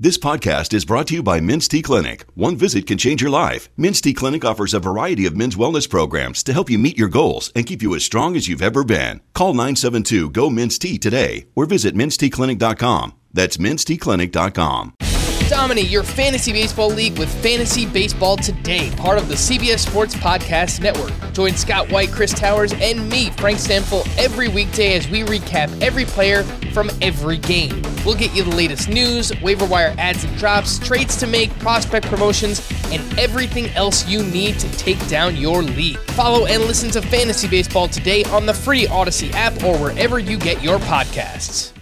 This podcast is brought to you by Men's T Clinic. One visit can change your life. Men's T Clinic offers a variety of men's wellness programs to help you meet your goals and keep you as strong as you've ever been. Call 972-GO-MEN'S-T today or visit menstclinic.com. That's menstclinic.com. Dominate your fantasy baseball league with Fantasy Baseball Today, part of the CBS Sports Podcast Network. Join Scott White, Chris Towers, and me, Frank Stanfill, every weekday as we recap every player from every game. We'll get you the latest news, waiver wire adds and drops, trades to make, prospect promotions, and everything else you need to take down your league. Follow and listen to Fantasy Baseball Today on the free Odyssey app or wherever you get your podcasts.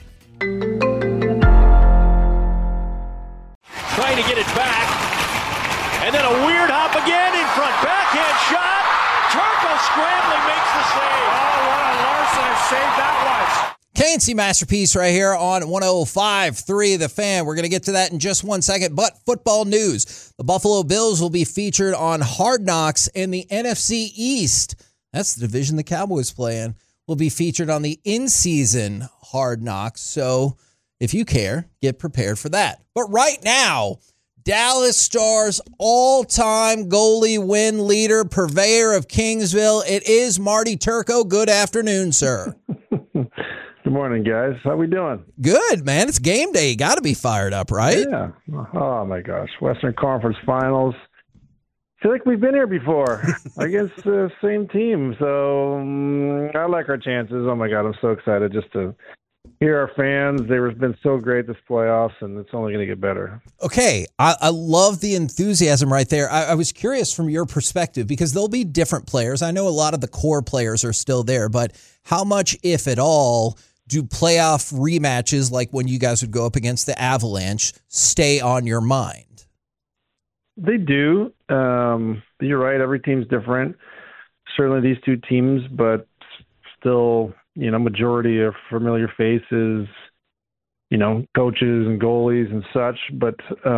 Trying to get it back, and then a weird hop again in front, backhand shot, Turco scrambling makes the save. Oh, what a Larson save that was. KNC Masterpiece right here on 105.3 The Fan. We're going to get to that in just 1 second, but football news. The Buffalo Bills will be featured on Hard Knocks in the NFC East. That's the division the Cowboys play in. Will be featured on the in-season Hard Knocks, so if you care, get prepared for that. But right now, Dallas Stars all-time goalie win leader, purveyor of Kingsville. It is Marty Turco. Good afternoon, sir. Good morning, guys. How we doing? Good, man. It's game day. You got to be fired up, right? Yeah. Oh, my gosh. Western Conference Finals. I feel like we've been here before against the same team. So I like our chances. Oh, my God. I'm so excited just to hear our fans. They've been so great this playoffs, and it's only going to get better. Okay, I love the enthusiasm right there. I was curious from your perspective because there'll be different players. I know a lot of the core players are still there, but how much, if at all, do playoff rematches like when you guys would go up against the Avalanche stay on your mind? They do. You're right. Every team's different. Certainly these two teams, but still – majority of familiar faces, coaches and goalies and such. But,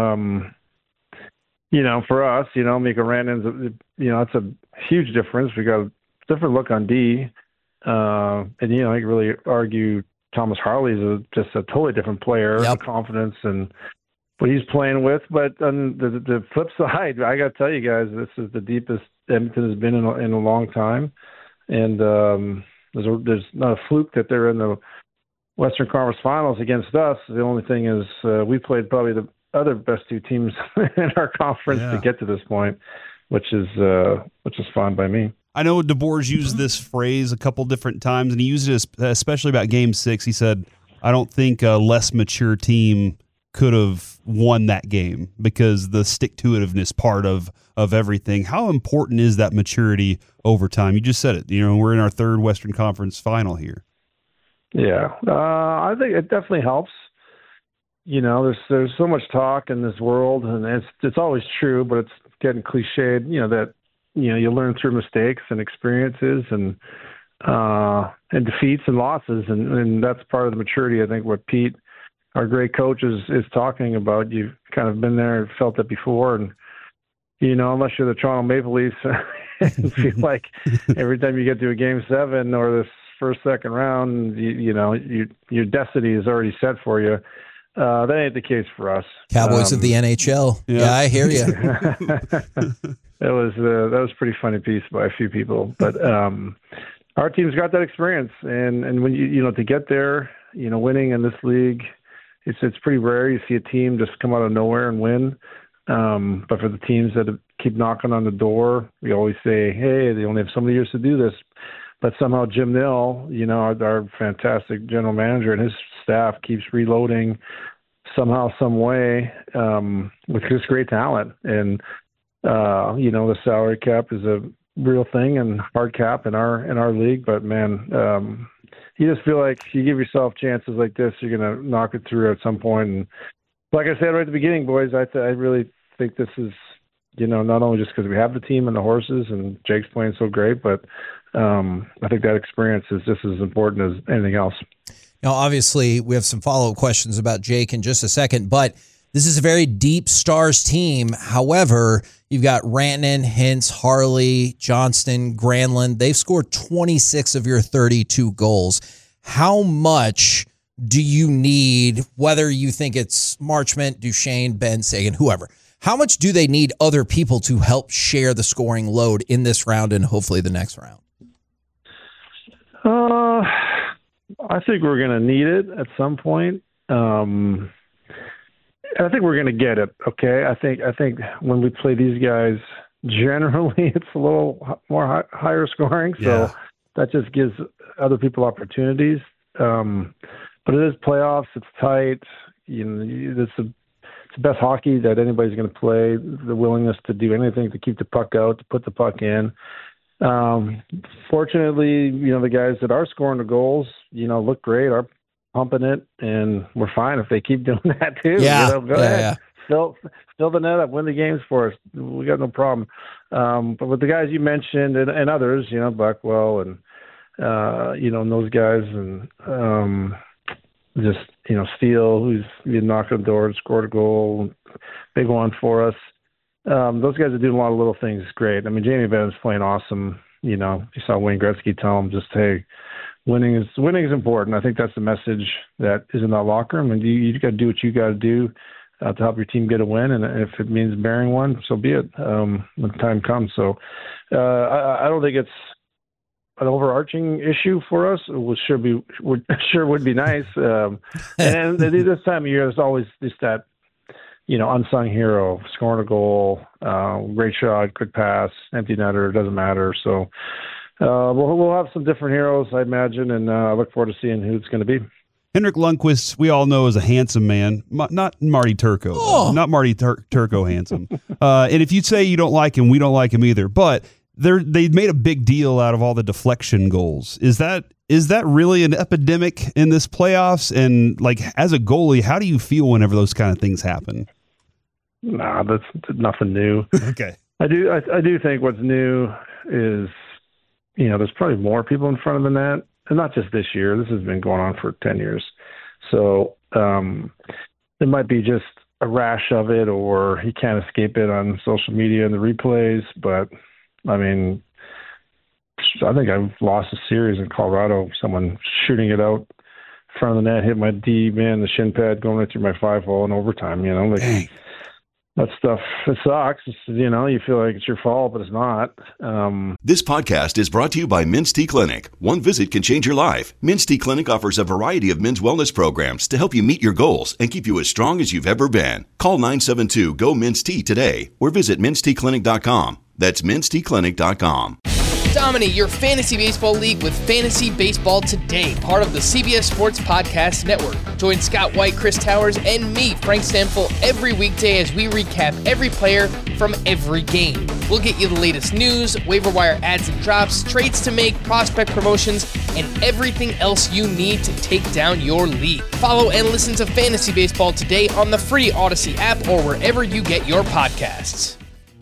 for us, Mikko Rantanen's, that's a huge difference. We got a different look on D. And, I can really argue Thomas Harley's just a totally different player, yep. Confidence and what he's playing with. But on the flip side, I got to tell you guys, this is the deepest Edmonton has been in a long time. And, there's not a fluke that they're in the Western Conference Finals against us. The only thing is we played probably the other best two teams in our conference to get to this point, which is fine by me. I know DeBoer's used this phrase a couple different times, and he used it especially about Game 6. He said, I don't think a less mature team could have won that game because the stick-to-itiveness part of everything. How important is that maturity over time? You just said it. We're in our third Western Conference final here. Yeah, I think it definitely helps. There's so much talk in this world, and it's always true, but it's getting cliched. That you learn through mistakes and experiences and defeats and losses, and that's part of the maturity. I think what Pete, our great coach, is talking about. You've kind of been there and felt it before, and unless you're the Toronto Maple Leafs and feel like every time you get to a Game 7 or this second round, your destiny is already set for you. That ain't the case for us. Cowboys of the NHL. Yeah, I hear you. That was a pretty funny piece by a few people, but our team's got that experience, and when you to get there, winning in this league, it's pretty rare. You see a team just come out of nowhere and win. But for the teams that keep knocking on the door, we always say, hey, they only have so many years to do this. But somehow Jim Nill, our fantastic general manager, and his staff keeps reloading somehow, some way, with just great talent. And, the salary cap is a real thing and hard cap in our league. But, man, you just feel like you give yourself chances like this, you're going to knock it through at some point. And like I said right at the beginning, boys, I really think this is, not only just because we have the team and the horses and Jake's playing so great, but I think that experience is just as important as anything else. Now, obviously, we have some follow-up questions about Jake in just a second, but this is a very deep Stars team. However, you've got Rantanen, Hintz, Harley, Johnston, Granlund. They've scored 26 of your 32 goals. How much do you need, whether you think it's Marchment, Duchesne, Ben, Sagan, whoever, how much do they need other people to help share the scoring load in this round and hopefully the next round? I think we're going to need it at some point. And I think we're going to get it. Okay. I think when we play these guys, generally it's a little more higher scoring. So that just gives other people opportunities. But it is playoffs. It's tight. It's the best hockey that anybody's going to play. The willingness to do anything to keep the puck out, to put the puck in. Fortunately, the guys that are scoring the goals, look great, are pumping it, and we're fine if they keep doing that too. Go ahead. Fill the net up, win the games for us. We got no problem. But with the guys you mentioned and others, Buckwell and those guys, and just Steele, who's knocked on the door and scored a goal, big one for us. Those guys are doing a lot of little things great. I mean, Jamie Benn's playing awesome. You saw Wayne Gretzky tell him just, hey, winning is important. I think that's the message that is in that locker room, and you got to do what you got to do to help your team get a win. And if it means bearing one, so be it when the time comes. So I don't think it's an overarching issue for us. It sure would be nice. And this time of year, there's always just that, unsung hero, scoring a goal, great shot, quick pass, empty netter, doesn't matter. So we'll have some different heroes, I imagine, and I look forward to seeing who it's going to be. Henrik Lundqvist, we all know, is a handsome man. Not Marty Turco. Not Marty Turco handsome. And if you say you don't like him, we don't like him either. But they made a big deal out of all the deflection goals. Is that really an epidemic in this playoffs? And as a goalie, how do you feel whenever those kind of things happen? Nah, that's nothing new. Okay. I do think what's new is, there's probably more people in front of the net, and not just this year. This has been going on for 10 years. So it might be just a rash of it, or you can't escape it on social media and the replays. But I mean, I think I've lost a series in Colorado. Someone shooting it out in front of the net, hit my D man, the shin pad going right through my 5-hole in overtime. Dang. That stuff, it sucks. You feel like it's your fault, but it's not. This podcast is brought to you by Men's T Clinic. One visit can change your life. Men's T Clinic offers a variety of men's wellness programs to help you meet your goals and keep you as strong as you've ever been. Call 972-GO-MEN'S-T today or visit menstclinic.com. That's menstclinic.com. Dominate your fantasy baseball league with Fantasy Baseball Today, part of the CBS Sports Podcast Network. Join Scott White, Chris Towers, and me, Frank Stanfill, every weekday as we recap every player from every game. We'll get you the latest news, waiver wire ads and drops, trades to make, prospect promotions, and everything else you need to take down your league. Follow and listen to Fantasy Baseball Today on the free Odyssey app or wherever you get your podcasts.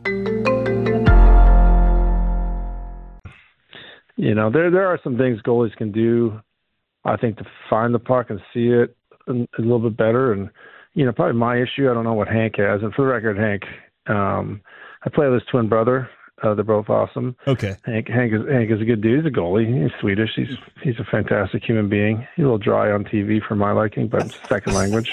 There are some things goalies can do, I think, to find the puck and see it a little bit better. And, probably my issue, I don't know what Hank has. And for the record, Hank, I play with his twin brother. They're both awesome. Okay. Hank is a good dude. He's a goalie. He's Swedish. He's a fantastic human being. He's a little dry on TV for my liking, but it's second language.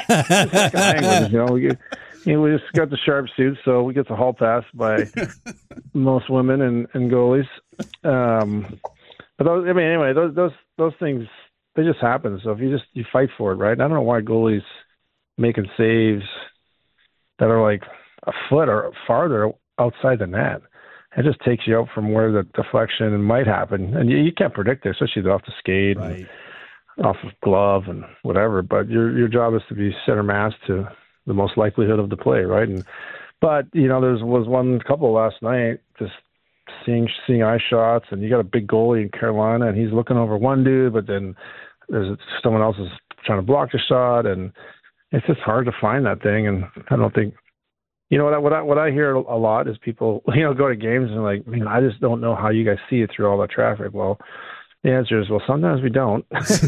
We just got the sharp suits, so we get the hall pass by most women and goalies. But those things, they just happen. So if you fight for it, right? I don't know why goalies making saves that are like a foot or farther outside the net. It just takes you out from where the deflection might happen, and you can't predict it, especially off the skate, right, and off of glove and whatever. But your job is to be center mass to the most likelihood of the play, right? But there was one couple last night, just seeing eye shots, and you got a big goalie in Carolina, and he's looking over one dude, but then there's someone else is trying to block the shot, and it's just hard to find that thing. And I don't think, what I hear a lot is people, go to games and like, man, I just don't know how you guys see it through all that traffic. Well, the answer is, well, sometimes we don't.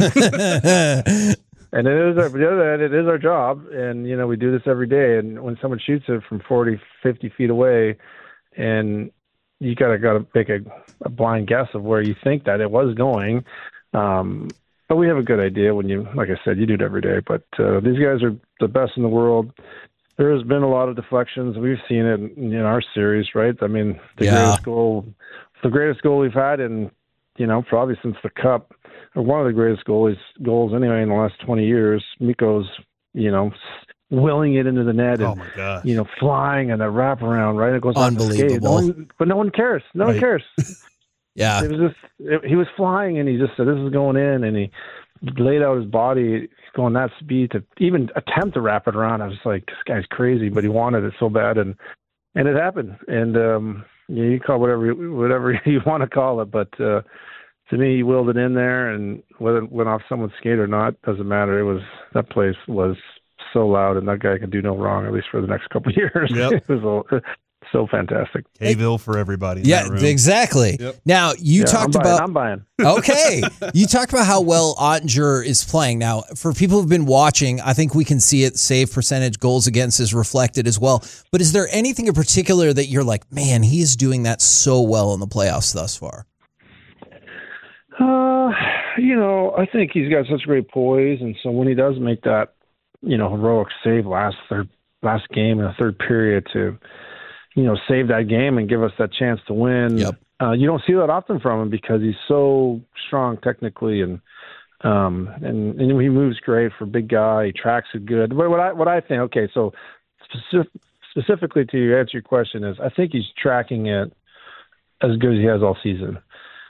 And it is our job, and we do this every day. And when someone shoots it from 40, 50 feet away, and you gotta make a blind guess of where you think that it was going, But we have a good idea when you, like I said, you do it every day. But these guys are the best in the world. There has been a lot of deflections. We've seen it in our series, right? I mean, the greatest goal we've had in, probably since the Cup, or one of the greatest goals anyway in the last 20 years. Mikko's, willing it into the net and, flying and a wraparound, right? It goes unbelievable. But no one cares. No one cares. Yeah. It was he was flying and he just said, this is going in, and he laid out his body going that speed to even attempt to wrap it around. I was like, this guy's crazy, but he wanted it so bad, and it happened. And you call whatever you want to call it, but to me, he willed it in there, and whether it went off someone's skate or not doesn't matter. That place was so loud, and that guy could do no wrong, at least for the next couple of years. Yep. It was so fantastic. K-Ville for everybody. Yeah, exactly. Yep. Now, you talked about... I'm buying. Okay. You talked about how well Oettinger is playing. Now, for people who've been watching, I think we can see it. Save percentage, goals against is reflected as well. But is there anything in particular that you're like, man, he is doing that so well in the playoffs thus far? I think he's got such great poise, and so when he does make that, heroic save last game in the third period to, save that game and give us that chance to win. Yep. You don't see that often from him because he's so strong technically, and he moves great for a big guy. He tracks it good. But what I think, okay, so specifically to answer your question is, I think he's tracking it as good as he has all season.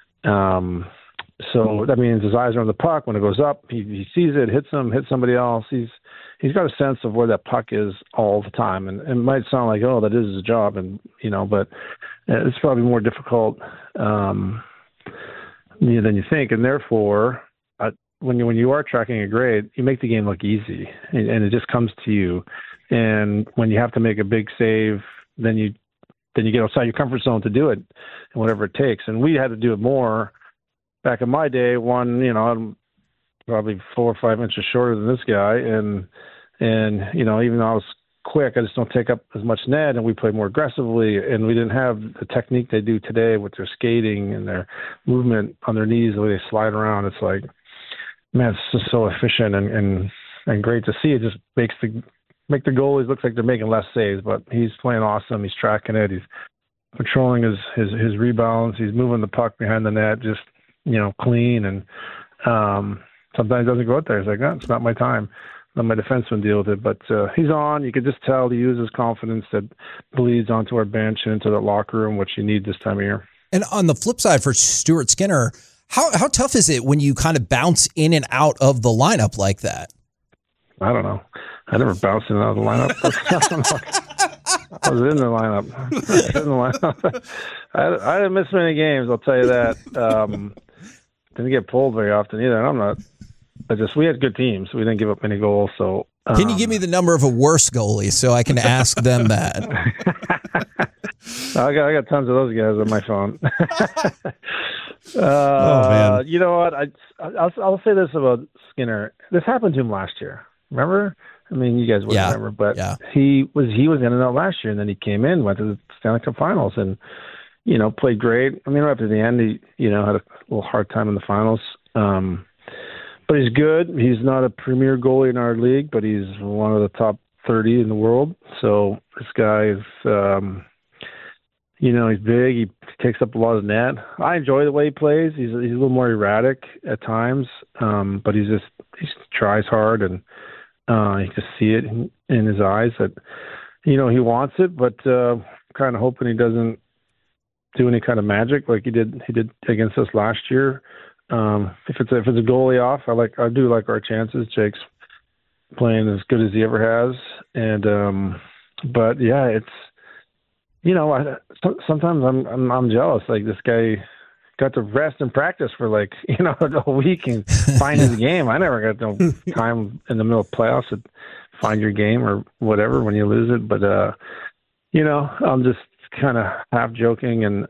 So that means his eyes are on the puck. When it goes up, he sees it, hits somebody else. He's got a sense of where that puck is all the time. And it might sound like, oh, that is his job, and but it's probably more difficult than you think. And therefore, when you are tracking a grade, you make the game look easy, and it just comes to you. And when you have to make a big save, then you get outside your comfort zone to do it, and whatever it takes. And we had to do it more. Back in my day, I'm probably 4 or 5 inches shorter than this guy, and even though I was quick, I just don't take up as much net, and we played more aggressively, and we didn't have the technique they do today with their skating and their movement on their knees, the way they slide around. It's like, man, it's just so efficient and great to see. It just make the goalies look like they're making less saves, but he's playing awesome. He's tracking it. He's patrolling his rebounds. He's moving the puck behind the net, just clean, and sometimes doesn't go out there. He's like, no, it's not my time. Let my defenseman deal with it. But he's on. You could just tell he uses confidence that bleeds onto our bench and into the locker room, which you need this time of year. And on the flip side for Stuart Skinner, how tough is it when you kind of bounce in and out of the lineup like that? I don't know. I never bounced in and out of the lineup. I was in the lineup. I didn't miss many games, I'll tell you that. Didn't get pulled very often either. And we had good teams. We didn't give up many goals. So can you give me the number of a worse goalie so I can ask them that? I got tons of those guys on my phone. Oh man! You know what? I'll say this about Skinner. This happened to him last year. Remember? I mean, you guys wouldn't remember, but he was in and out last year, and then he came in, went to the Stanley Cup Finals, and played great. I mean, right up to the end, he had a little hard time in the finals. But he's good. He's not a premier goalie in our league, but he's one of the top 30 in the world. So this guy is, he's big. He takes up a lot of net. I enjoy the way he plays. He's a little more erratic at times, but he tries hard, and you can see it in his eyes that, he wants it, but kind of hoping he doesn't do any kind of magic like he did against us last year. If it's a goalie off, I do like our chances. Jake's playing as good as he ever has, and but yeah, it's sometimes I'm jealous. Like, this guy got to rest and practice for a week and find his game. I never got no time in the middle of playoffs to find your game or whatever when you lose it. But I'm just kind of half joking, and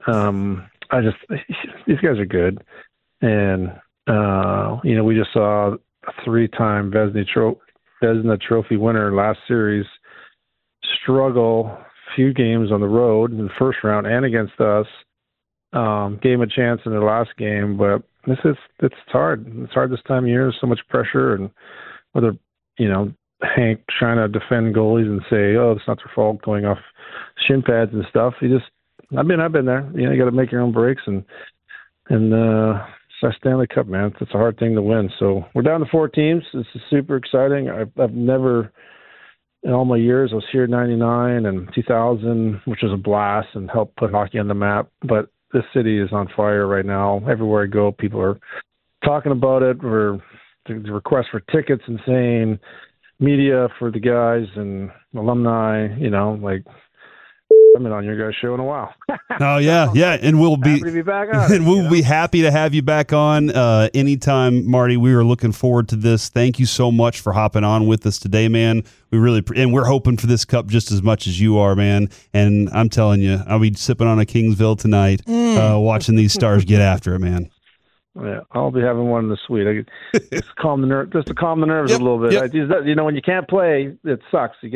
these guys are good. And, we just saw a 3-time Vezina Trophy winner last series struggle a few games on the road in the first round and against us. Gave him a chance in the last game, but it's hard. It's hard this time of year. There's so much pressure, and whether Hank trying to defend goalies and say, "Oh, it's not their fault," going off shin pads and stuff. I've been there. You got to make your own breaks, and it's our Stanley Cup, man. It's a hard thing to win. So we're down to 4 teams. This is super exciting. I've never, in all my years, I was here in '99 and 2000, which was a blast and helped put hockey on the map. But this city is on fire right now. Everywhere I go, people are talking about it. The requests for tickets and saying media for the guys and alumni, I've been on your guys' show in a while. Oh yeah, and we'll be happy to be back on. And we'll be happy to have you back on anytime, Marty. We are looking forward to this. Thank you so much for hopping on with us today, man. And we're hoping for this cup just as much as you are, man. And I'm telling you, I'll be sipping on a Kingsville tonight, watching these Stars get after it, man. Yeah, I'll be having one in the suite. Just to calm the nerves a little bit. Yep. When you can't play, it sucks. You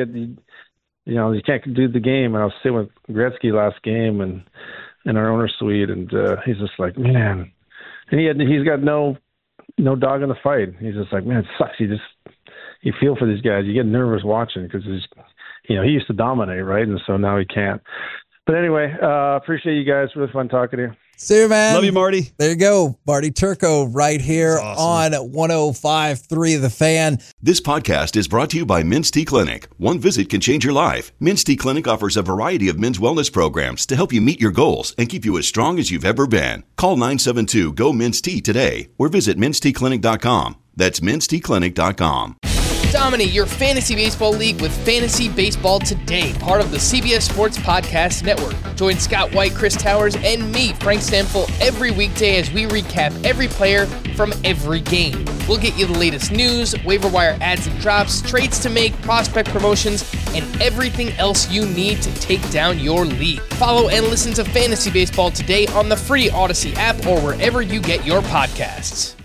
can't do the game. And I was sitting with Gretzky last game and in our owner's suite, and he's just like, man, and he's got no dog in the fight. He's just like, man, it sucks. You feel for these guys. You get nervous watching because he used to dominate, right? And so now he can't. But anyway, appreciate you guys. Really fun talking to you. See you, man. Love you, Marty. There you go. Marty Turco right here on 105.3 The Fan. This podcast is brought to you by Men's T Clinic. One visit can change your life. Men's T Clinic offers a variety of men's wellness programs to help you meet your goals and keep you as strong as you've ever been. Call 972-GO-MEN'S-T today or visit menstclinic.com. That's menstclinic.com. Dominate your fantasy baseball league with Fantasy Baseball Today, part of the CBS Sports Podcast Network. Join Scott White, Chris Towers, and me, Frank Stanfill, every weekday as we recap every player from every game. We'll get you the latest news, waiver wire ads and drops, trades to make, prospect promotions, and everything else you need to take down your league. Follow and listen to Fantasy Baseball Today on the free Odyssey app or wherever you get your podcasts.